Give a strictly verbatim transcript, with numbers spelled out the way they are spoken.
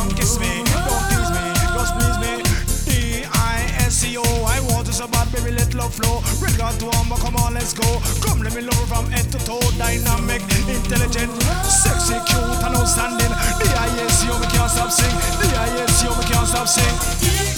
come kiss me. Don't tease me, just please me. D I S E O, I want to so bad, baby, let love flow. Regard to Amber, come on, let's go. Come, let me love her from head to toe. Dynamic, intelligent, sexy, cute, and outstanding. D I S E O, me can't stop sing. D I S E O, me can't stop sing.